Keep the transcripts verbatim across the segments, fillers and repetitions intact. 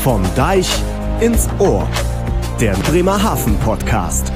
Vom Deich ins Ohr. Der Bremerhaven Podcast.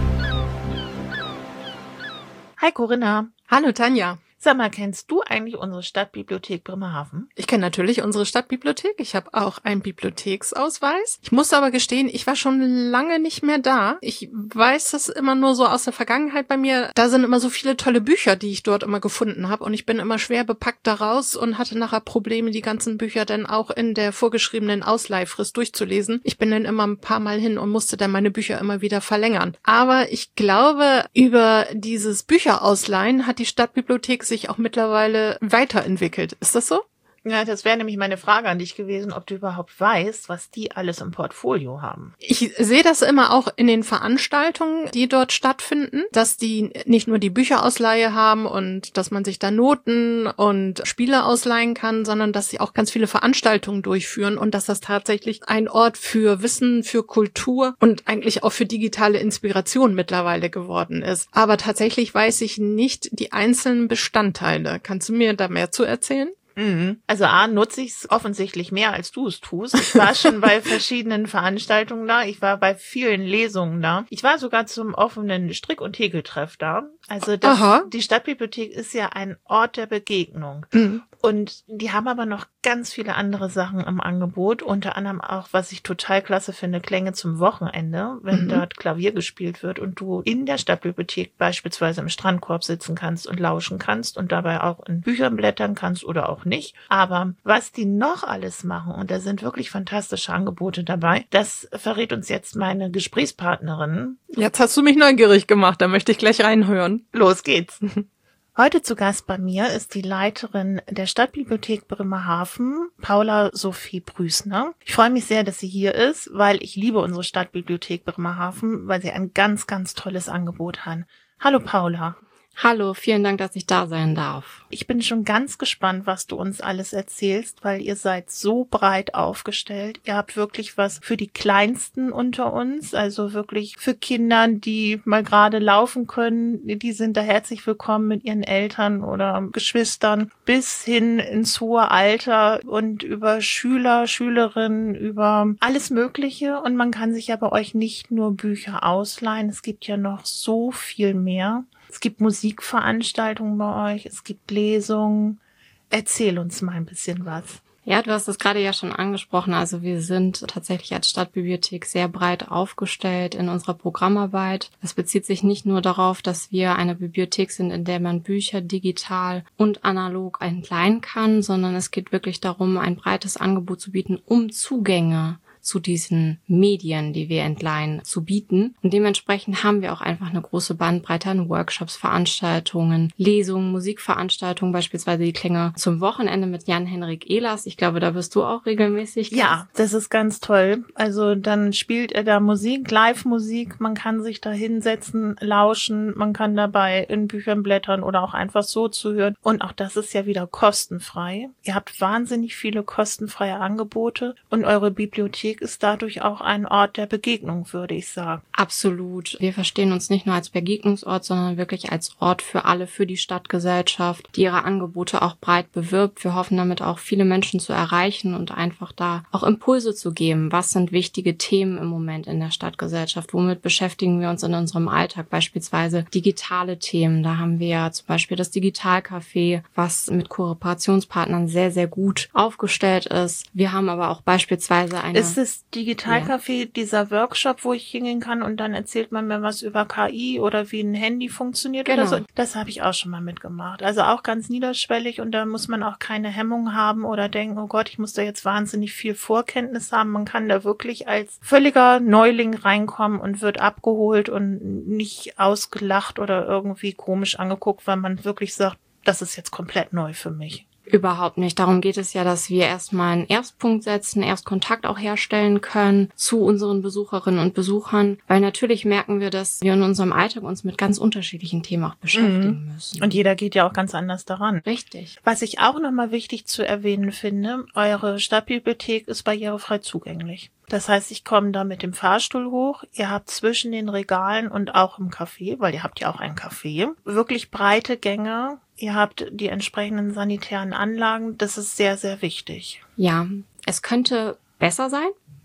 Hi Corinna. Hallo Tanja. Sag mal, kennst du eigentlich unsere Stadtbibliothek Bremerhaven? Ich kenne natürlich unsere Stadtbibliothek. Ich habe auch einen Bibliotheksausweis. Ich muss aber gestehen, ich war schon lange nicht mehr da. Ich weiß das immer nur so aus der Vergangenheit bei mir. Da sind immer so viele tolle Bücher, die ich dort immer gefunden habe. Und ich bin immer schwer bepackt da raus und hatte nachher Probleme, die ganzen Bücher dann auch in der vorgeschriebenen Ausleihfrist durchzulesen. Ich bin dann immer ein paar Mal hin und musste dann meine Bücher immer wieder verlängern. Aber ich glaube, über dieses Bücherausleihen hat die Stadtbibliothek sich auch mittlerweile weiterentwickelt. Ist das so? Ja, das wäre nämlich meine Frage an dich gewesen, ob du überhaupt weißt, was die alles im Portfolio haben. Ich sehe das immer auch in den Veranstaltungen, die dort stattfinden, dass die nicht nur die Bücherausleihe haben und dass man sich da Noten und Spiele ausleihen kann, sondern dass sie auch ganz viele Veranstaltungen durchführen und dass das tatsächlich ein Ort für Wissen, für Kultur und eigentlich auch für digitale Inspiration mittlerweile geworden ist. Aber tatsächlich weiß ich nicht die einzelnen Bestandteile. Kannst du mir da mehr zu erzählen? Also A, nutze ich es offensichtlich mehr, als du es tust. Ich war schon bei verschiedenen Veranstaltungen da. Ich war bei vielen Lesungen da. Ich war sogar zum offenen Strick- und Häkeltreff da. Also das, die Stadtbibliothek ist ja ein Ort der Begegnung. Mhm. Und die haben aber noch ganz viele andere Sachen im Angebot. Unter anderem auch, was ich total klasse finde, Klänge zum Wochenende, wenn mhm. dort Klavier gespielt wird und du in der Stadtbibliothek beispielsweise im Strandkorb sitzen kannst und lauschen kannst und dabei auch in Büchern blättern kannst oder auch nicht. Aber was die noch alles machen, und da sind wirklich fantastische Angebote dabei, das verrät uns jetzt meine Gesprächspartnerin. Jetzt hast du mich neugierig gemacht, da möchte ich gleich reinhören. Los geht's. Heute zu Gast bei mir ist die Leiterin der Stadtbibliothek Bremerhaven, Paula Sophie Prüßner. Ich freue mich sehr, dass sie hier ist, weil ich liebe unsere Stadtbibliothek Bremerhaven, weil sie ein ganz, ganz tolles Angebot hat. Hallo Paula. Hallo, vielen Dank, dass ich da sein darf. Ich bin schon ganz gespannt, was du uns alles erzählst, weil ihr seid so breit aufgestellt. Ihr habt wirklich was für die Kleinsten unter uns, also wirklich für Kinder, die mal gerade laufen können. Die sind da herzlich willkommen mit ihren Eltern oder Geschwistern bis hin ins hohe Alter und über Schüler, Schülerinnen, über alles Mögliche. Und man kann sich ja bei euch nicht nur Bücher ausleihen. Es gibt ja noch so viel mehr. Es gibt Musikveranstaltungen bei euch, es gibt Lesungen. Erzähl uns mal ein bisschen was. Ja, du hast es gerade ja schon angesprochen. Also wir sind tatsächlich als Stadtbibliothek sehr breit aufgestellt in unserer Programmarbeit. Das bezieht sich nicht nur darauf, dass wir eine Bibliothek sind, in der man Bücher digital und analog entleihen kann, sondern es geht wirklich darum, ein breites Angebot zu bieten, um Zugänge zu diesen Medien, die wir entleihen, zu bieten. Und dementsprechend haben wir auch einfach eine große Bandbreite an Workshops, Veranstaltungen, Lesungen, Musikveranstaltungen, beispielsweise die Klänge zum Wochenende mit Jan-Henrik Ehlers. Ich glaube, da bist du auch regelmäßig. Ja, das ist ganz toll. Also dann spielt er da Musik, Live-Musik. Man kann sich da hinsetzen, lauschen. Man kann dabei in Büchern blättern oder auch einfach so zuhören. Und auch das ist ja wieder kostenfrei. Ihr habt wahnsinnig viele kostenfreie Angebote und eure Bibliothek ist dadurch auch ein Ort der Begegnung, würde ich sagen. Absolut. Wir verstehen uns nicht nur als Begegnungsort, sondern wirklich als Ort für alle, für die Stadtgesellschaft, die ihre Angebote auch breit bewirbt. Wir hoffen damit auch viele Menschen zu erreichen und einfach da auch Impulse zu geben. Was sind wichtige Themen im Moment in der Stadtgesellschaft? Womit beschäftigen wir uns in unserem Alltag? Beispielsweise digitale Themen. Da haben wir ja zum Beispiel das Digitalcafé, was mit Kooperationspartnern sehr, sehr gut aufgestellt ist. Wir haben aber auch beispielsweise eine... Ist das Digitalcafé ja. dieser Workshop, wo ich hingehen kann und dann erzählt man mir was über K I oder wie ein Handy funktioniert genau. oder so? Das habe ich auch schon mal mitgemacht. Also auch ganz niederschwellig und da muss man auch keine Hemmung haben oder denken, oh Gott, ich muss da jetzt wahnsinnig viel Vorkenntnis haben. Man kann da wirklich als völliger Neuling reinkommen und wird abgeholt und nicht ausgelacht oder irgendwie komisch angeguckt, weil man wirklich sagt, das ist jetzt komplett neu für mich. Überhaupt nicht. Darum geht es ja, dass wir erstmal einen Erstpunkt setzen, Erstkontakt auch herstellen können zu unseren Besucherinnen und Besuchern, weil natürlich merken wir, dass wir in unserem Alltag uns mit ganz unterschiedlichen Themen auch beschäftigen mhm. müssen. Und jeder geht ja auch ganz anders daran. Richtig. Was ich auch nochmal wichtig zu erwähnen finde, eure Stadtbibliothek ist barrierefrei zugänglich. Das heißt, ich komme da mit dem Fahrstuhl hoch. Ihr habt zwischen den Regalen und auch im Café, weil ihr habt ja auch ein Café, wirklich breite Gänge. Ihr habt die entsprechenden sanitären Anlagen. Das ist sehr, sehr wichtig. Ja, es könnte besser sein.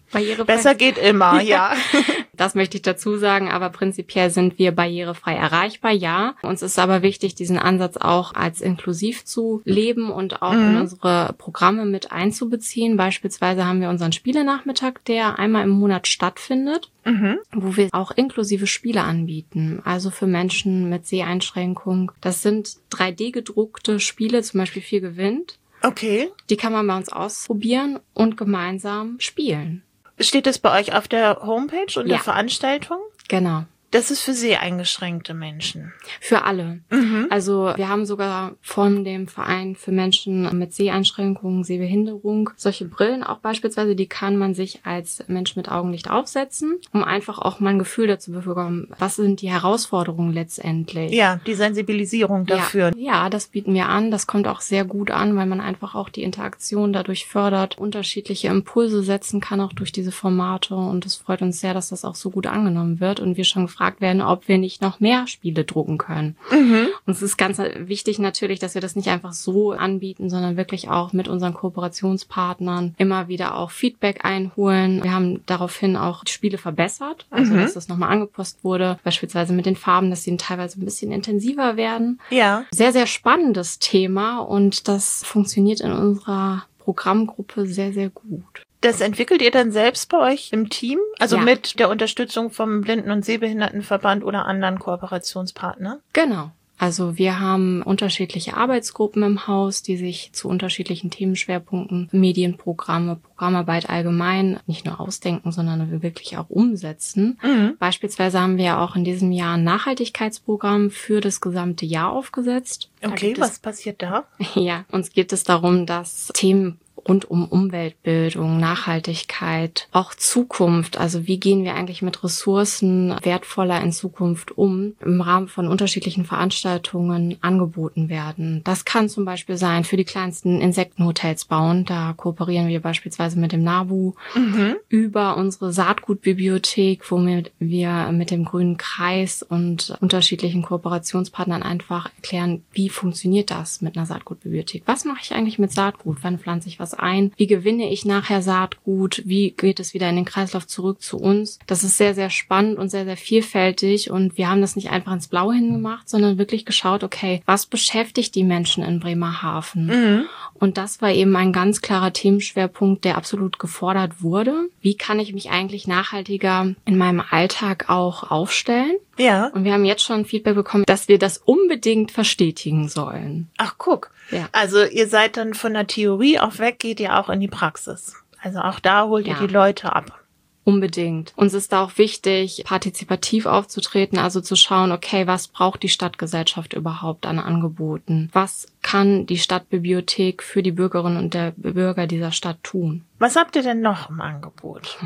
Barrierefrei. Besser geht immer, ja. Das möchte ich dazu sagen, aber prinzipiell sind wir barrierefrei erreichbar, ja. Uns ist aber wichtig, diesen Ansatz auch als inklusiv zu leben und auch mhm. in unsere Programme mit einzubeziehen. Beispielsweise haben wir unseren Spielenachmittag, der einmal im Monat stattfindet, mhm. wo wir auch inklusive Spiele anbieten. Also für Menschen mit Seheinschränkung. Das sind drei D gedruckte Spiele, zum Beispiel Vier gewinnt. Okay. Die kann man bei uns ausprobieren und gemeinsam spielen. Steht das bei euch auf der Homepage und ja. der Veranstaltung? Genau. Das ist für seheingeschränkte Menschen. Für alle. Mhm. Also wir haben sogar von dem Verein für Menschen mit Seheinschränkungen, Sehbehinderung solche Brillen auch beispielsweise, die kann man sich als Mensch mit Augenlicht aufsetzen, um einfach auch mal ein Gefühl dazu zu bekommen, was sind die Herausforderungen letztendlich. Ja, die Sensibilisierung dafür. Ja, ja, das bieten wir an. Das kommt auch sehr gut an, weil man einfach auch die Interaktion dadurch fördert, unterschiedliche Impulse setzen kann, auch durch diese Formate. Und es freut uns sehr, dass das auch so gut angenommen wird und wir schon gefragt werden, ob wir nicht noch mehr Spiele drucken können. Mhm. Und es ist ganz wichtig natürlich, dass wir das nicht einfach so anbieten, sondern wirklich auch mit unseren Kooperationspartnern immer wieder auch Feedback einholen. Wir haben daraufhin auch die Spiele verbessert, also mhm. dass das nochmal angepasst wurde, beispielsweise mit den Farben, dass sie teilweise ein bisschen intensiver werden. Ja. Sehr, sehr spannendes Thema und das funktioniert in unserer Programmgruppe sehr, sehr gut. Das entwickelt ihr dann selbst bei euch im Team? Also ja. mit der Unterstützung vom Blinden- und Sehbehindertenverband oder anderen Kooperationspartnern? Genau. Also wir haben unterschiedliche Arbeitsgruppen im Haus, die sich zu unterschiedlichen Themenschwerpunkten, Medienprogramme, Programmarbeit allgemein nicht nur ausdenken, sondern wirklich auch umsetzen. Mhm. Beispielsweise haben wir auch in diesem Jahr ein Nachhaltigkeitsprogramm für das gesamte Jahr aufgesetzt. Okay, was passiert da? Ja, uns geht es darum, dass Themen rund um Umweltbildung, Nachhaltigkeit, auch Zukunft. Also wie gehen wir eigentlich mit Ressourcen wertvoller in Zukunft um, im Rahmen von unterschiedlichen Veranstaltungen angeboten werden. Das kann zum Beispiel sein, für die kleinsten Insektenhotels bauen. Da kooperieren wir beispielsweise mit dem NABU mhm. über unsere Saatgutbibliothek, womit wir mit dem Grünen Kreis und unterschiedlichen Kooperationspartnern einfach erklären, wie funktioniert das mit einer Saatgutbibliothek? Was mache ich eigentlich mit Saatgut? Wann pflanze ich was ein? Wie gewinne ich nachher Saatgut? Wie geht es wieder in den Kreislauf zurück zu uns? Das ist sehr, sehr spannend und sehr, sehr vielfältig und wir haben das nicht einfach ins Blaue hingemacht, sondern wirklich geschaut, okay, was beschäftigt die Menschen in Bremerhaven? Mhm. Und das war eben ein ganz klarer Themenschwerpunkt, der absolut gefordert wurde. Wie kann ich mich eigentlich nachhaltiger in meinem Alltag auch aufstellen? Ja. Und wir haben jetzt schon Feedback bekommen, dass wir das unbedingt verstetigen sollen. Ach, guck. Ja. Also ihr seid dann von der Theorie auch weg, geht ihr auch in die Praxis. Also auch da holt ja. ihr die Leute ab. Unbedingt. Uns ist da auch wichtig, partizipativ aufzutreten, also zu schauen, okay, was braucht die Stadtgesellschaft überhaupt an Angeboten? Was kann die Stadtbibliothek für die Bürgerinnen und der Bürger dieser Stadt tun? Was habt ihr denn noch im Angebot?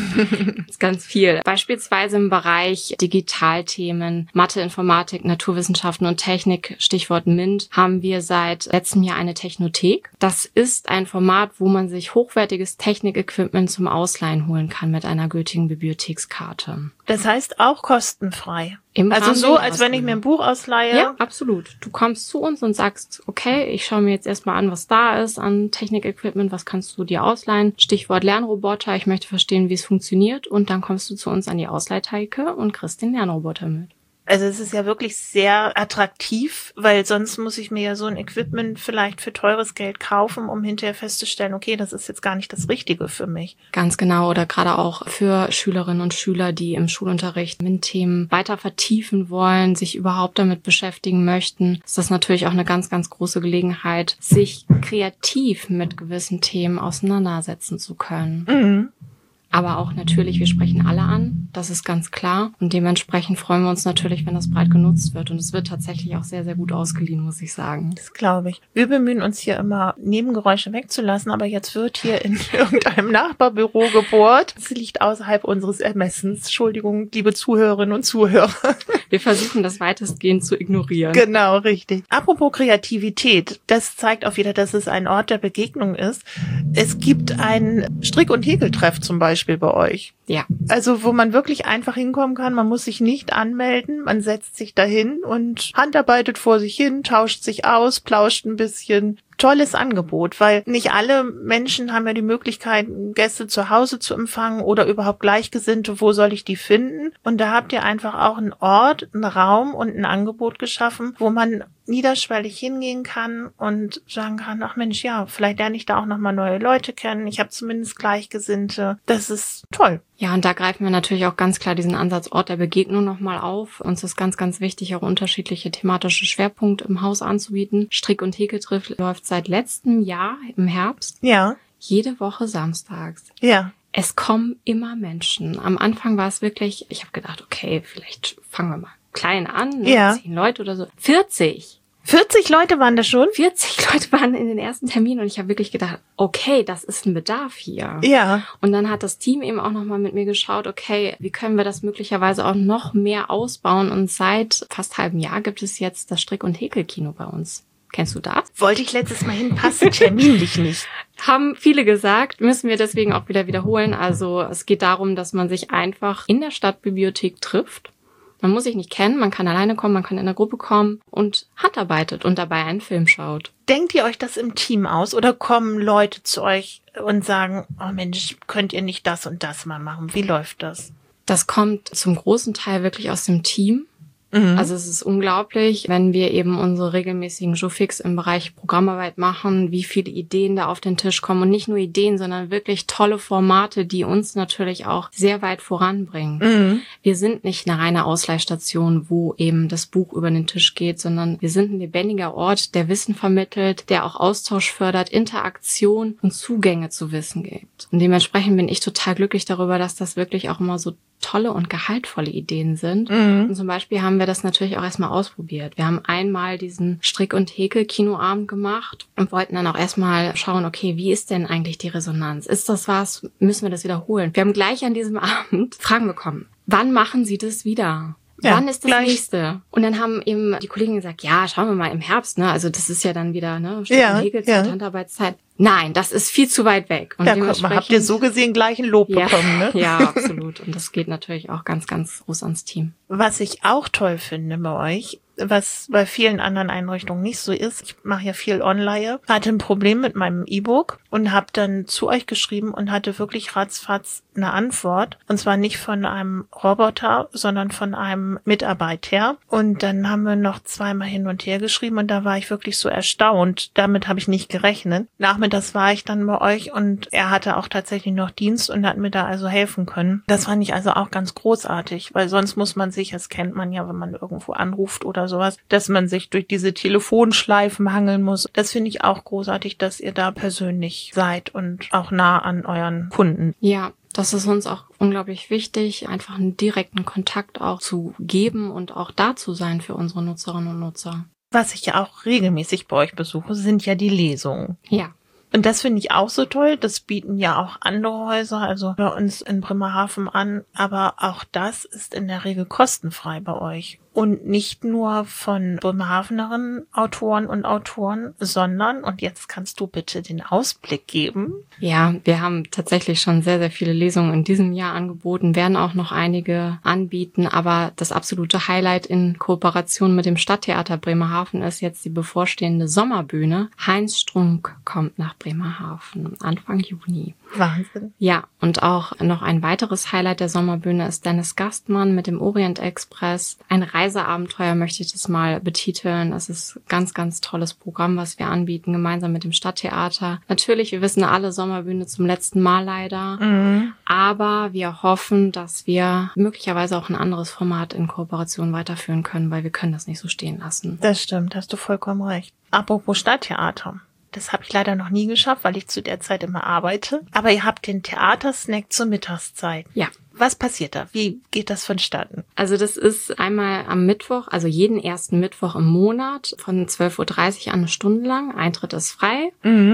Das ist ganz viel. Beispielsweise im Bereich Digitalthemen, Mathe, Informatik, Naturwissenschaften und Technik, Stichwort MINT, haben wir seit letztem Jahr eine Technothek. Das ist ein Format, wo man sich hochwertiges Technik-Equipment zum Ausleihen holen kann mit einer gültigen Bibliothekskarte. Das heißt auch kostenfrei. Im also Rahmen so, der als wenn ich mir ein Buch ausleihe? Ja, absolut. Du kommst zu uns und sagst, okay, ich schaue mir jetzt erstmal an, was da ist an Technik-Equipment, was kannst du dir ausleihen? Stichwort Lernroboter, ich möchte verstehen, wie es funktioniert und dann kommst du zu uns an die Ausleihtheke und kriegst den Lernroboter mit. Also es ist ja wirklich sehr attraktiv, weil sonst muss ich mir ja so ein Equipment vielleicht für teures Geld kaufen, um hinterher festzustellen, okay, das ist jetzt gar nicht das Richtige für mich. Ganz genau, oder gerade auch für Schülerinnen und Schüler, die im Schulunterricht MINT-Themen weiter vertiefen wollen, sich überhaupt damit beschäftigen möchten, ist das natürlich auch eine ganz, ganz große Gelegenheit, sich kreativ mit gewissen Themen auseinandersetzen zu können. Mhm. Aber auch natürlich, wir sprechen alle an, das ist ganz klar. Und dementsprechend freuen wir uns natürlich, wenn das breit genutzt wird. Und es wird tatsächlich auch sehr, sehr gut ausgeliehen, muss ich sagen. Das glaube ich. Wir bemühen uns hier immer, Nebengeräusche wegzulassen, aber jetzt wird hier in irgendeinem Nachbarbüro gebohrt. Das liegt außerhalb unseres Ermessens. Entschuldigung, liebe Zuhörerinnen und Zuhörer. Wir versuchen, das weitestgehend zu ignorieren. Genau, richtig. Apropos Kreativität, das zeigt auch wieder, dass es ein Ort der Begegnung ist. Es gibt einen Strick- und Häkeltreff zum Beispiel bei euch. Ja. Also wo man wirklich einfach hinkommen kann, man muss sich nicht anmelden, man setzt sich dahin und handarbeitet vor sich hin, tauscht sich aus, plauscht ein bisschen. tolles Angebot, weil nicht alle Menschen haben ja die Möglichkeit, Gäste zu Hause zu empfangen oder überhaupt Gleichgesinnte. Wo soll ich die finden? Und da habt ihr einfach auch einen Ort, einen Raum und ein Angebot geschaffen, wo man niederschwellig hingehen kann und sagen kann, ach Mensch, ja, vielleicht lerne ich da auch nochmal neue Leute kennen. Ich habe zumindest Gleichgesinnte. Das ist toll. Ja, und da greifen wir natürlich auch ganz klar diesen Ansatz Ort der Begegnung nochmal auf. Uns ist ganz, ganz wichtig, auch unterschiedliche thematische Schwerpunkte im Haus anzubieten. Strick- und Häkeltreff läuft seit letztem Jahr im Herbst. Ja. Jede Woche samstags. Ja. Es kommen immer Menschen. Am Anfang war es wirklich, ich habe gedacht, okay, vielleicht fangen wir mal klein an, ne? Ja. Zehn Leute oder so. vierzig. vierzig Leute waren das schon? vierzig Leute waren in den ersten Terminen und ich habe wirklich gedacht, okay, das ist ein Bedarf hier. Ja. Und dann hat das Team eben auch nochmal mit mir geschaut, okay, wie können wir das möglicherweise auch noch mehr ausbauen? Und seit fast halbem Jahr gibt es jetzt das Strick- und Häkelkino bei uns. Kennst du das? Wollte ich letztes Mal hin, passt terminlich nicht. Haben viele gesagt, müssen wir deswegen auch wieder wiederholen. Also es geht darum, dass man sich einfach in der Stadtbibliothek trifft. Man muss sich nicht kennen, man kann alleine kommen, man kann in einer Gruppe kommen und handarbeitet und dabei einen Film schaut. Denkt ihr euch das im Team aus oder kommen Leute zu euch und sagen, oh Mensch, könnt ihr nicht das und das mal machen? Wie läuft das? Das kommt zum großen Teil wirklich aus dem Team. Mhm. Also es ist unglaublich, wenn wir eben unsere regelmäßigen Jourfix im Bereich Programmarbeit machen, wie viele Ideen da auf den Tisch kommen. Und nicht nur Ideen, sondern wirklich tolle Formate, die uns natürlich auch sehr weit voranbringen. Mhm. Wir sind nicht eine reine Ausleihstation, wo eben das Buch über den Tisch geht, sondern wir sind ein lebendiger Ort, der Wissen vermittelt, der auch Austausch fördert, Interaktion und Zugänge zu Wissen gibt. Und dementsprechend bin ich total glücklich darüber, dass das wirklich auch immer so tolle und gehaltvolle Ideen sind. Mhm. Und zum Beispiel haben wir das natürlich auch erstmal ausprobiert. Wir haben einmal diesen Strick- und Häkel-Kinoabend gemacht und wollten dann auch erstmal schauen, okay, wie ist denn eigentlich die Resonanz? Ist das was? Müssen wir das wiederholen? Wir haben gleich an diesem Abend Fragen bekommen. Wann machen Sie das wieder? Ja, Wann ist das gleich. nächste? Und dann haben eben die Kollegen gesagt, ja, schauen wir mal im Herbst, ne? Also das ist ja dann wieder, ne? Strick- Ja, und Häkelzeit, ja. Handarbeitszeit. Nein, das ist viel zu weit weg. Und Ja, guck mal, habt ihr so gesehen gleich ein Lob ja, bekommen, ne? Ja, absolut. Und das geht natürlich auch ganz, ganz groß ans Team. Was ich auch toll finde bei euch, was bei vielen anderen Einrichtungen nicht so ist, ich mache ja viel online, hatte ein Problem mit meinem E-Book und habe dann zu euch geschrieben und hatte wirklich ratzfatz eine Antwort. Und zwar nicht von einem Roboter, sondern von einem Mitarbeiter. Und dann haben wir noch zweimal hin und her geschrieben und da war ich wirklich so erstaunt. Damit habe ich nicht gerechnet. Nachmittags war ich dann bei euch und er hatte auch tatsächlich noch Dienst und hat mir da also helfen können. Das fand ich also auch ganz großartig, weil sonst muss man sich, das kennt man ja, wenn man irgendwo anruft oder sowas, dass man sich durch diese Telefonschleifen hangeln muss. Das finde ich auch großartig, dass ihr da persönlich seid und auch nah an euren Kunden. Ja, das ist uns auch unglaublich wichtig, einfach einen direkten Kontakt auch zu geben und auch da zu sein für unsere Nutzerinnen und Nutzer. Was ich ja auch regelmäßig bei euch besuche, sind ja die Lesungen. Ja. Und das finde ich auch so toll. Das bieten ja auch andere Häuser, also bei uns in Bremerhaven an. Aber auch das ist in der Regel kostenfrei bei euch. Und nicht nur von Bremerhavenerinnen, Autoren und Autoren, sondern, und jetzt kannst du bitte den Ausblick geben. Ja, wir haben tatsächlich schon sehr, sehr viele Lesungen in diesem Jahr angeboten, werden auch noch einige anbieten, aber das absolute Highlight in Kooperation mit dem Stadttheater Bremerhaven ist jetzt die bevorstehende Sommerbühne. Heinz Strunk kommt nach Bremerhaven Anfang Juni. Wahnsinn. Ja, und auch noch ein weiteres Highlight der Sommerbühne ist Dennis Gastmann mit dem Orient Express. Ein Reiseabenteuer möchte ich das mal betiteln. Es ist ein ganz, ganz tolles Programm, was wir anbieten, gemeinsam mit dem Stadttheater. Natürlich, wir wissen alle, Sommerbühne zum letzten Mal leider. Mhm. Aber wir hoffen, dass wir möglicherweise auch ein anderes Format in Kooperation weiterführen können, weil wir können das nicht so stehen lassen. Das stimmt, hast du vollkommen recht. Apropos Stadttheater. Das habe ich leider noch nie geschafft, weil ich zu der Zeit immer arbeite. Aber ihr habt den Theatersnack zur Mittagszeit. Ja. Was passiert da? Wie geht das vonstatten? Also das ist einmal am Mittwoch, also jeden ersten Mittwoch im Monat von zwölf Uhr dreißig an eine Stunde lang. Eintritt ist frei. Mhm.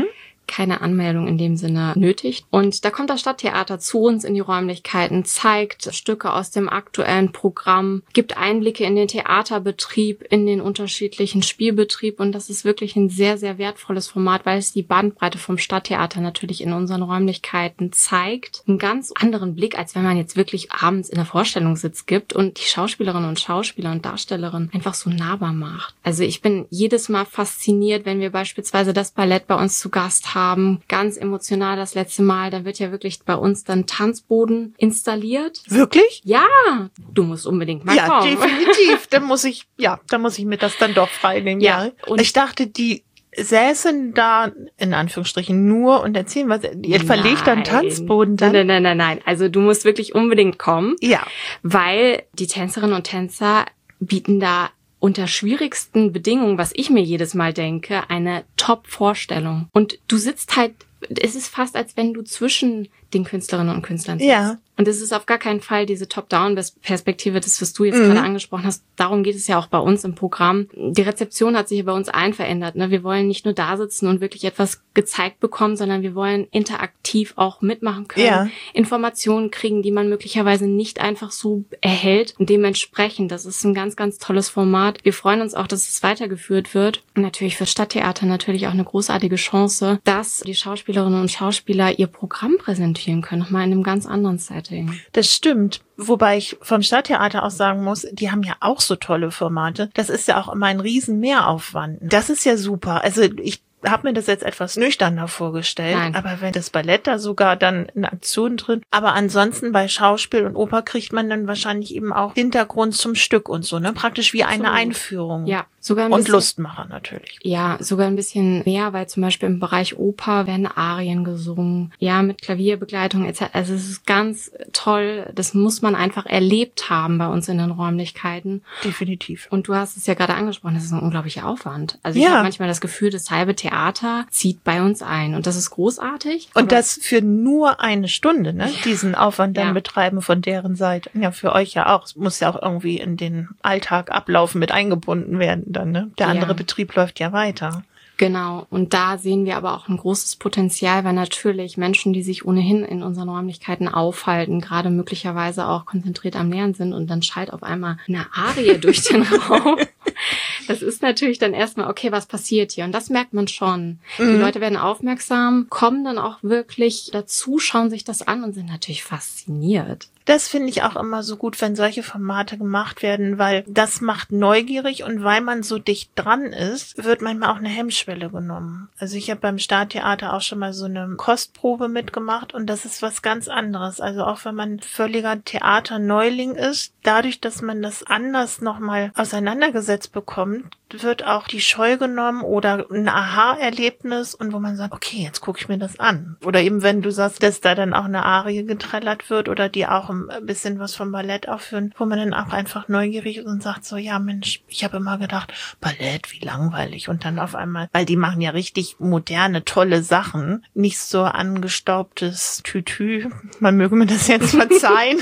keine Anmeldung in dem Sinne nötig. Und da kommt das Stadttheater zu uns in die Räumlichkeiten, zeigt Stücke aus dem aktuellen Programm, gibt Einblicke in den Theaterbetrieb, in den unterschiedlichen Spielbetrieb. Und das ist wirklich ein sehr, sehr wertvolles Format, weil es die Bandbreite vom Stadttheater natürlich in unseren Räumlichkeiten zeigt. Einen ganz anderen Blick, als wenn man jetzt wirklich abends in der Vorstellung sitzt, gibt und die Schauspielerinnen und Schauspieler und Darstellerinnen einfach so nahbar macht. Also ich bin jedes Mal fasziniert, wenn wir beispielsweise das Ballett bei uns zu Gast haben. Ganz emotional das letzte Mal, da wird ja wirklich bei uns dann Tanzboden installiert. Wirklich? Ja, du musst unbedingt mal Ja, kommen. definitiv. Dann muss ich, ja, dann muss ich mir das dann doch freinehmen. Ja, Ja. und- Ich dachte, die säßen da, in Anführungsstrichen, nur und erzählen was. Ihr verlegt dann Nein. Tanzboden dann? Nein, nein, nein, nein. Also du musst wirklich unbedingt kommen, Ja. weil die Tänzerinnen und Tänzer bieten da unter schwierigsten Bedingungen, was ich mir jedes Mal denke, eine Top-Vorstellung. Und du sitzt halt, es ist fast, als wenn du zwischen den Künstlerinnen und Künstlern sitzt. Ja. Und es ist auf gar keinen Fall diese Top-Down-Perspektive, das, was du jetzt Mhm. gerade angesprochen hast. Darum geht es ja auch bei uns im Programm. Die Rezeption hat sich ja bei uns allen verändert. Ne? Wir wollen nicht nur da sitzen und wirklich etwas gezeigt bekommen, sondern wir wollen interaktiv auch mitmachen können, Ja. Informationen kriegen, die man möglicherweise nicht einfach so erhält. Und dementsprechend, das ist ein ganz, ganz tolles Format. Wir freuen uns auch, dass es weitergeführt wird. Und natürlich für Stadttheater natürlich auch eine großartige Chance, dass die Schauspielerinnen und Schauspieler ihr Programm präsentieren können, nochmal in einem ganz anderen Setting. Das stimmt. Wobei ich vom Stadttheater aus sagen muss, die haben ja auch so tolle Formate. Das ist ja auch immer ein riesen Mehraufwand. Das ist ja super. Also ich habe mir das jetzt etwas nüchterner vorgestellt, Nein. aber wenn das Ballett da sogar dann in Aktion drin, aber ansonsten bei Schauspiel und Oper kriegt man dann wahrscheinlich eben auch Hintergrund zum Stück und so, ne? Praktisch wie eine Absolut. Einführung. Ja, sogar ein Und bisschen, Lustmacher natürlich. Ja, sogar ein bisschen mehr, weil zum Beispiel im Bereich Oper werden Arien gesungen, ja, mit Klavierbegleitung et cetera. Also es ist ganz toll. Das muss man einfach erlebt haben bei uns in den Räumlichkeiten. Definitiv. Und du hast es ja gerade angesprochen, das ist ein unglaublicher Aufwand. Also ich Ja. habe manchmal das Gefühl, das halbe Theater zieht bei uns ein. Und das ist großartig. Und aber- das für nur eine Stunde, ne? Diesen Aufwand dann Ja. betreiben von deren Seite. Ja, für euch ja auch. Es muss ja auch irgendwie in den Alltag ablaufen, mit eingebunden werden dann, ne? Der andere Ja. Betrieb läuft ja weiter. Genau. Und da sehen wir aber auch ein großes Potenzial, weil natürlich Menschen, die sich ohnehin in unseren Räumlichkeiten aufhalten, gerade möglicherweise auch konzentriert am Lernen sind und dann schallt auf einmal eine Arie durch den Raum. Das ist natürlich dann erstmal, okay, was passiert hier? Und das merkt man schon. Die Leute werden aufmerksam, kommen dann auch wirklich dazu, schauen sich das an und sind natürlich fasziniert. Das finde ich auch immer so gut, wenn solche Formate gemacht werden, weil das macht neugierig und weil man so dicht dran ist, wird manchmal auch eine Hemmschwelle genommen. Also ich habe beim Starttheater auch schon mal so eine Kostprobe mitgemacht und das ist was ganz anderes. Also auch wenn man völliger Theaterneuling ist, dadurch, dass man das anders nochmal auseinandergesetzt bekommt, wird auch die Scheu genommen oder ein Aha-Erlebnis und wo man sagt, okay, jetzt gucke ich mir das an. Oder eben wenn du sagst, dass da dann auch eine Arie getrellert wird oder die auch ein bisschen was vom Ballett aufführen, wo man dann auch einfach neugierig ist und sagt so, ja Mensch, ich habe immer gedacht, Ballett, wie langweilig. Und dann auf einmal, weil die machen ja richtig moderne, tolle Sachen, nicht so angestaubtes Tütü. Man möge mir das jetzt verzeihen.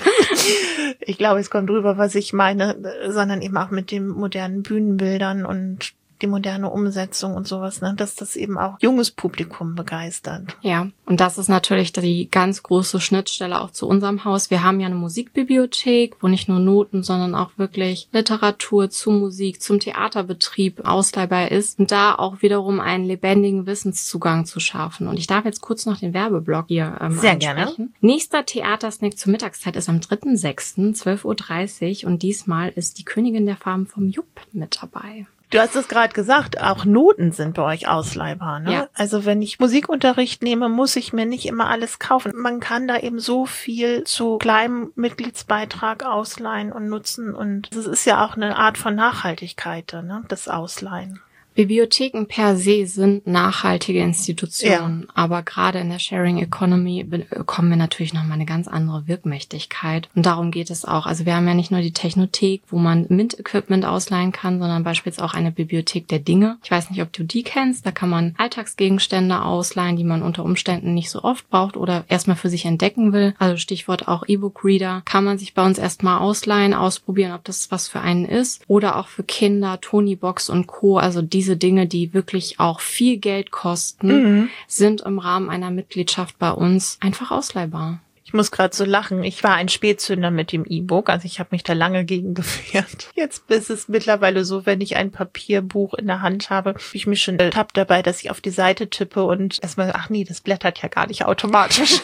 Ich glaube, es kommt drüber, was ich meine, sondern eben auch mit den modernen Bühnenbildern und die moderne Umsetzung und sowas, ne, dass das eben auch junges Publikum begeistert. Ja, und das ist natürlich die ganz große Schnittstelle auch zu unserem Haus. Wir haben ja eine Musikbibliothek, wo nicht nur Noten, sondern auch wirklich Literatur zu Musik, zum Theaterbetrieb ausleihbar ist und da auch wiederum einen lebendigen Wissenszugang zu schaffen. Und ich darf jetzt kurz noch den Werbeblock hier ähm, Sehr ansprechen. gerne. Nächster Theatersnack zur Mittagszeit ist am dritten sechsten zwölf Uhr dreißig und diesmal ist die Königin der Farben vom Jupp mit dabei. Du hast es gerade gesagt, auch Noten sind bei euch ausleihbar, ne? Ja. Also wenn ich Musikunterricht nehme, muss ich mir nicht immer alles kaufen. Man kann da eben so viel zu kleinem Mitgliedsbeitrag ausleihen und nutzen und das ist ja auch eine Art von Nachhaltigkeit, ne? Das Ausleihen. Bibliotheken per se sind nachhaltige Institutionen, aber gerade in der Sharing Economy bekommen wir natürlich nochmal eine ganz andere Wirkmächtigkeit. Und darum geht es auch. Also wir haben ja nicht nur die Technothek, wo man MINT-Equipment ausleihen kann, sondern beispielsweise auch eine Bibliothek der Dinge. Ich weiß nicht, ob du die kennst. Da kann man Alltagsgegenstände ausleihen, die man unter Umständen nicht so oft braucht oder erstmal für sich entdecken will. Also Stichwort auch E-Book-Reader. Kann man sich bei uns erstmal ausleihen, ausprobieren, ob das was für einen ist. Oder auch für Kinder, Tonybox und Co. Also diese diese Dinge, die wirklich auch viel Geld kosten, mhm. sind im Rahmen einer Mitgliedschaft bei uns einfach ausleihbar. Ich muss gerade so lachen. Ich war ein Spätzünder mit dem E-Book, also ich habe mich da lange gegen gewehrt. Jetzt ist es mittlerweile so, wenn ich ein Papierbuch in der Hand habe, ich mich schon ertappt dabei, dass ich auf die Seite tippe und erstmal, ach nee, das blättert ja gar nicht automatisch.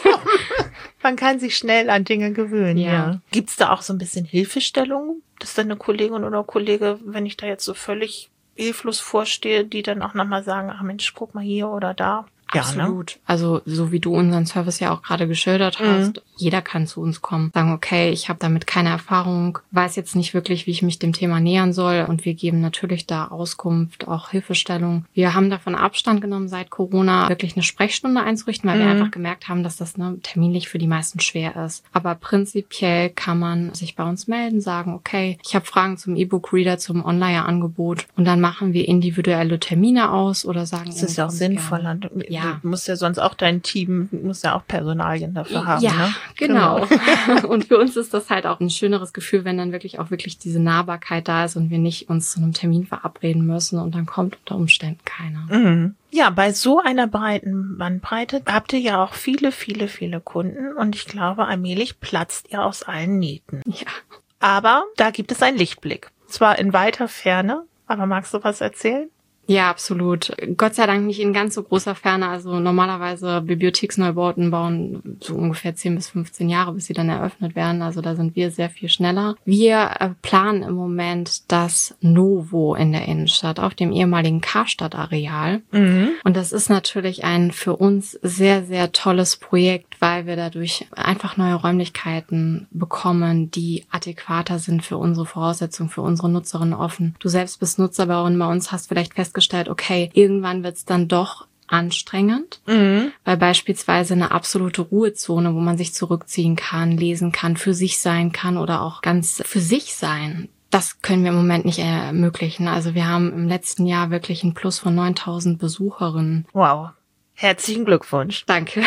Man kann sich schnell an Dinge gewöhnen. Ja. ja. Gibt's da auch so ein bisschen Hilfestellung, dass dann eine Kollegin oder Kollege, wenn ich da jetzt so völlig hilflos vorstehe, die dann auch nochmal sagen, ach Mensch, guck mal hier oder da? Absolut. Ja, ne? Also so wie du unseren Service ja auch gerade geschildert hast, mhm. jeder kann zu uns kommen, sagen, okay, ich habe damit keine Erfahrung, weiß jetzt nicht wirklich, wie ich mich dem Thema nähern soll und wir geben natürlich da Auskunft, auch Hilfestellung. Wir haben davon Abstand genommen, seit Corona wirklich eine Sprechstunde einzurichten, weil mhm. wir einfach gemerkt haben, dass das ne, terminlich für die meisten schwer ist. Aber prinzipiell kann man sich bei uns melden, sagen, okay, ich habe Fragen zum E-Book-Reader, zum Online-Angebot und dann machen wir individuelle Termine aus oder sagen... Das ist ja auch sinnvoll. Ja. Du musst ja sonst auch dein Team, musst ja auch Personalien dafür haben. Ja, ne? genau. genau. Und für uns ist das halt auch ein schöneres Gefühl, wenn dann wirklich auch wirklich diese Nahbarkeit da ist und wir nicht uns zu einem Termin verabreden müssen und dann kommt unter Umständen keiner. Mhm. Ja, bei so einer breiten Bandbreite habt ihr ja auch viele, viele, viele Kunden und ich glaube, allmählich platzt ihr aus allen Nähten. Ja. Aber da gibt es einen Lichtblick. Zwar in weiter Ferne, aber magst du was erzählen? Ja, absolut. Gott sei Dank nicht in ganz so großer Ferne. Also normalerweise Bibliotheksneubauten bauen so ungefähr zehn bis fünfzehn Jahre, bis sie dann eröffnet werden. Also da sind wir sehr viel schneller. Wir äh, planen im Moment das Novo in der Innenstadt auf dem ehemaligen Karstadt-Areal. Mhm. Und das ist natürlich ein für uns sehr, sehr tolles Projekt, weil wir dadurch einfach neue Räumlichkeiten bekommen, die adäquater sind für unsere Voraussetzungen, für unsere Nutzerinnen offen. Du selbst bist Nutzerin bei uns, hast vielleicht festgestellt, gestellt, okay, irgendwann wird es dann doch anstrengend, mhm. weil beispielsweise eine absolute Ruhezone, wo man sich zurückziehen kann, lesen kann, für sich sein kann oder auch ganz für sich sein, das können wir im Moment nicht ermöglichen. Also wir haben im letzten Jahr wirklich einen Plus von neuntausend Besucherinnen. Wow. Herzlichen Glückwunsch. Danke.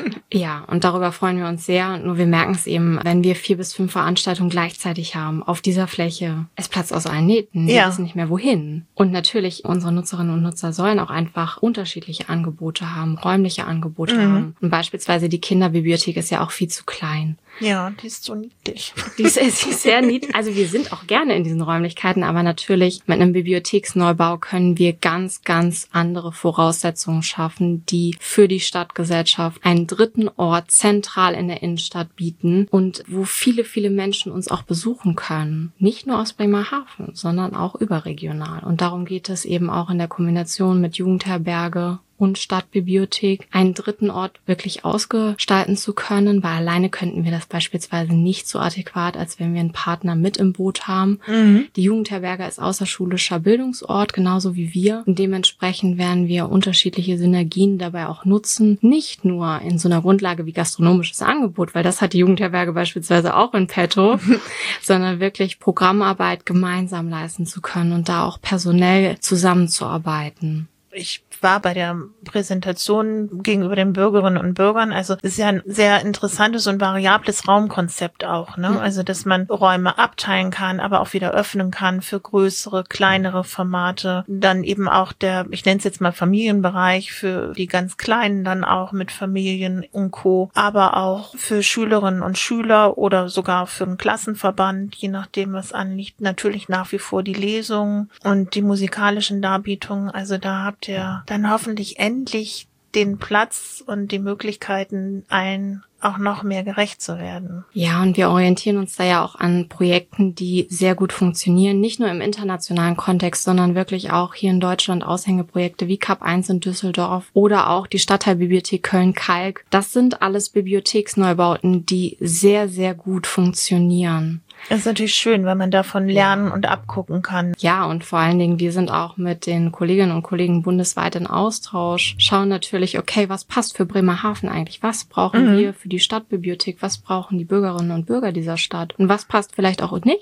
Ja, und darüber freuen wir uns sehr. Nur wir merken es eben, wenn wir vier bis fünf Veranstaltungen gleichzeitig haben auf dieser Fläche. Es platzt aus allen Nähten. Wir ja. wissen nicht mehr wohin. Und natürlich, unsere Nutzerinnen und Nutzer sollen auch einfach unterschiedliche Angebote haben, räumliche Angebote mhm. haben. Und beispielsweise die Kinderbibliothek ist ja auch viel zu klein. Ja, die ist so niedlich. Die ist, die ist sehr niedlich. Also wir sind auch gerne in diesen Räumlichkeiten, aber natürlich mit einem Bibliotheksneubau können wir ganz, ganz andere Voraussetzungen schaffen, die für die Stadtgesellschaft einen dritten Ort zentral in der Innenstadt bieten und wo viele, viele Menschen uns auch besuchen können. Nicht nur aus Bremerhaven, sondern auch überregional. Und darum geht es eben auch in der Kombination mit Jugendherberge und Stadtbibliothek, einen dritten Ort wirklich ausgestalten zu können, weil alleine könnten wir das beispielsweise nicht so adäquat, als wenn wir einen Partner mit im Boot haben. Mhm. Die Jugendherberge ist außerschulischer Bildungsort, genauso wie wir. Und dementsprechend werden wir unterschiedliche Synergien dabei auch nutzen. Nicht nur in so einer Grundlage wie gastronomisches Angebot, weil das hat die Jugendherberge beispielsweise auch in petto, sondern wirklich Programmarbeit gemeinsam leisten zu können und da auch personell zusammenzuarbeiten. Ich war bei der Präsentation gegenüber den Bürgerinnen und Bürgern. Also es ist ja ein sehr interessantes und variables Raumkonzept auch, ne? Mhm. Also dass man Räume abteilen kann, aber auch wieder öffnen kann für größere, kleinere Formate. Dann eben auch der, ich nenne es jetzt mal Familienbereich, für die ganz Kleinen dann auch mit Familien und Co. Aber auch für Schülerinnen und Schüler oder sogar für einen Klassenverband, je nachdem was anliegt. Natürlich nach wie vor die Lesungen und die musikalischen Darbietungen. Also da habt ihr dann hoffentlich endlich den Platz und die Möglichkeiten, allen auch noch mehr gerecht zu werden. Ja, und wir orientieren uns da ja auch an Projekten, die sehr gut funktionieren, nicht nur im internationalen Kontext, sondern wirklich auch hier in Deutschland Aushängeprojekte wie K A P eins in Düsseldorf oder auch die Stadtteilbibliothek Köln-Kalk. Das sind alles Bibliotheksneubauten, die sehr, sehr gut funktionieren. Das ist natürlich schön, wenn man davon lernen und abgucken kann. Ja, und vor allen Dingen, wir sind auch mit den Kolleginnen und Kollegen bundesweit in Austausch, schauen natürlich, okay, was passt für Bremerhaven eigentlich? Was brauchen mhm. wir für die Stadtbibliothek? Was brauchen die Bürgerinnen und Bürger dieser Stadt? Und was passt vielleicht auch nicht?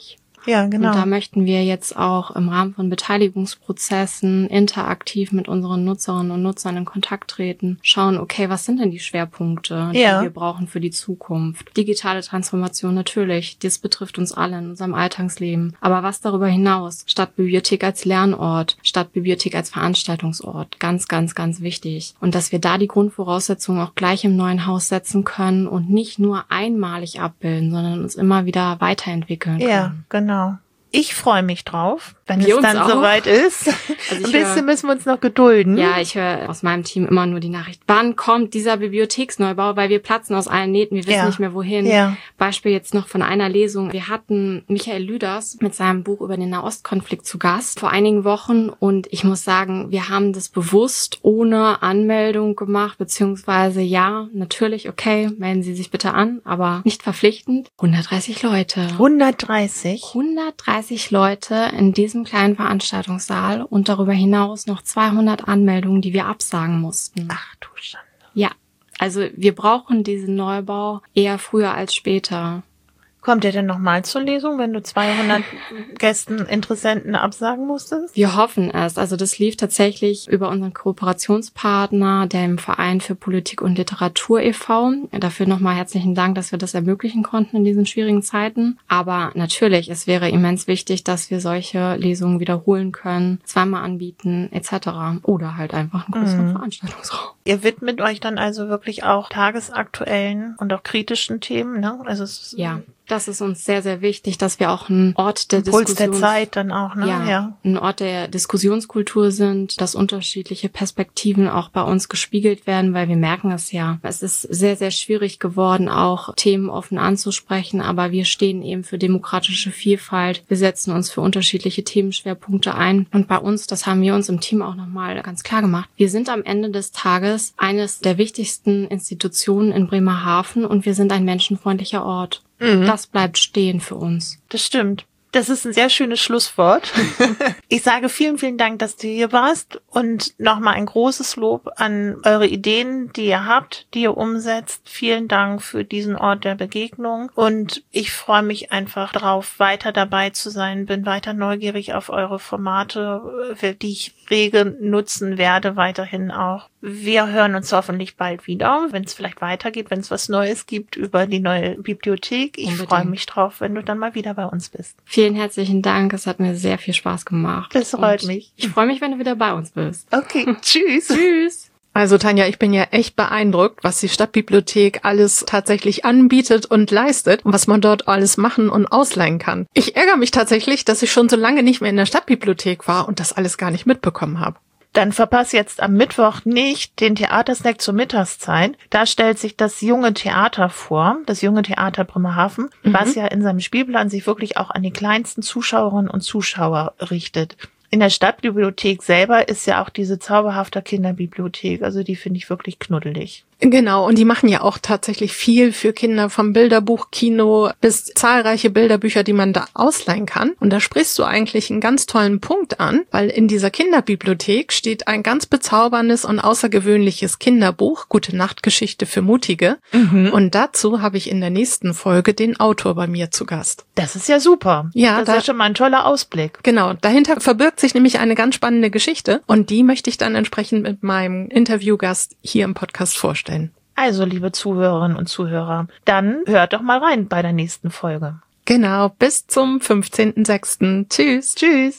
Ja, genau. Und da möchten wir jetzt auch im Rahmen von Beteiligungsprozessen interaktiv mit unseren Nutzerinnen und Nutzern in Kontakt treten, schauen, okay, was sind denn die Schwerpunkte, die ja. wir brauchen für die Zukunft? Digitale Transformation natürlich, das betrifft uns alle in unserem Alltagsleben. Aber was darüber hinaus? Stadtbibliothek als Lernort, Stadtbibliothek als Veranstaltungsort, ganz, ganz, ganz wichtig. Und dass wir da die Grundvoraussetzungen auch gleich im neuen Haus setzen können und nicht nur einmalig abbilden, sondern uns immer wieder weiterentwickeln können. Ja, genau. Ich freue mich drauf, wenn Wir es dann auch. soweit ist. Also Ein ich bisschen höre, müssen wir uns noch gedulden. Ja, ich höre aus meinem Team immer nur die Nachricht, wann kommt dieser Bibliotheksneubau, weil wir platzen aus allen Nähten, wir wissen Ja. nicht mehr wohin. Ja. Beispiel jetzt noch von einer Lesung. Wir hatten Michael Lüders mit seinem Buch über den Nahostkonflikt zu Gast vor einigen Wochen und ich muss sagen, wir haben das bewusst ohne Anmeldung gemacht, beziehungsweise ja, natürlich, okay, melden Sie sich bitte an, aber nicht verpflichtend. hundertdreißig Leute. hundertdreißig. hundertdreißig Leute in diesem kleinen Veranstaltungssaal und darüber hinaus noch zweihundert Anmeldungen, die wir absagen mussten. Ach du Schande. Ja, also wir brauchen diesen Neubau eher früher als später. Kommt der denn nochmal zur Lesung, wenn du zweihundert Gästen, Interessenten absagen musstest? Wir hoffen es. Also das lief tatsächlich über unseren Kooperationspartner, dem Verein für Politik und Literatur e V Dafür nochmal herzlichen Dank, dass wir das ermöglichen konnten in diesen schwierigen Zeiten. Aber natürlich, es wäre immens wichtig, dass wir solche Lesungen wiederholen können, zweimal anbieten et cetera. Oder halt einfach einen größeren Mhm. Veranstaltungsraum. Ihr widmet euch dann also wirklich auch tagesaktuellen und auch kritischen Themen, ne? Also es ist Ja, das ist uns sehr, sehr wichtig, dass wir auch ein Ort der Puls der Diskussions- Zeit dann auch, ne? Ja, Ja. ein Ort der Diskussionskultur sind, dass unterschiedliche Perspektiven auch bei uns gespiegelt werden, weil wir merken es ja. Es ist sehr, sehr schwierig geworden, auch Themen offen anzusprechen, aber wir stehen eben für demokratische Vielfalt. Wir setzen uns für unterschiedliche Themenschwerpunkte ein. Und bei uns, das haben wir uns im Team auch nochmal ganz klar gemacht, wir sind am Ende des Tages eines der wichtigsten Institutionen in Bremerhaven und wir sind ein menschenfreundlicher Ort. Mhm. Das bleibt stehen für uns. Das stimmt. Das ist ein sehr schönes Schlusswort. Ich sage vielen, vielen Dank, dass du hier warst und nochmal ein großes Lob an eure Ideen, die ihr habt, die ihr umsetzt. Vielen Dank für diesen Ort der Begegnung und ich freue mich einfach drauf, weiter dabei zu sein, bin weiter neugierig auf eure Formate, für die ich rege nutzen werde, weiterhin auch. Wir hören uns hoffentlich bald wieder, wenn es vielleicht weitergeht, wenn es was Neues gibt über die neue Bibliothek. Ich Unbedingt. freue mich drauf, wenn du dann mal wieder bei uns bist. Vielen herzlichen Dank. Es hat mir sehr viel Spaß gemacht. Das freut Und mich. Ich freue mich, wenn du wieder bei uns bist. Okay, tschüss. Tschüss. Also Tanja, ich bin ja echt beeindruckt, was die Stadtbibliothek alles tatsächlich anbietet und leistet und was man dort alles machen und ausleihen kann. Ich ärgere mich tatsächlich, dass ich schon so lange nicht mehr in der Stadtbibliothek war und das alles gar nicht mitbekommen habe. Dann verpass jetzt am Mittwoch nicht den Theatersnack zur Mittagszeit. Da stellt sich das Junge Theater vor, das Junge Theater Bremerhaven, Mhm. was ja in seinem Spielplan sich wirklich auch an die kleinsten Zuschauerinnen und Zuschauer richtet. In der Stadtbibliothek selber ist ja auch diese zauberhafte Kinderbibliothek, also die finde ich wirklich knuddelig. Genau, und die machen ja auch tatsächlich viel für Kinder, vom Bilderbuch, Kino bis zahlreiche Bilderbücher, die man da ausleihen kann. Und da sprichst du eigentlich einen ganz tollen Punkt an, weil in dieser Kinderbibliothek steht ein ganz bezauberndes und außergewöhnliches Kinderbuch, Gute Nachtgeschichte für Mutige. Mhm. Und dazu habe ich in der nächsten Folge den Autor bei mir zu Gast. Das ist ja super. Ja, das da- ist ja schon mal ein toller Ausblick. Genau, dahinter verbirgt sich nämlich eine ganz spannende Geschichte und die möchte ich dann entsprechend mit meinem Interviewgast hier im Podcast vorstellen. Also, liebe Zuhörerinnen und Zuhörer, dann hört doch mal rein bei der nächsten Folge. Genau, bis zum fünfzehnten sechsten Tschüss. Tschüss.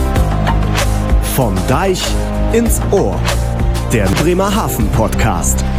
Vom Deich ins Ohr. Der Bremerhaven Podcast.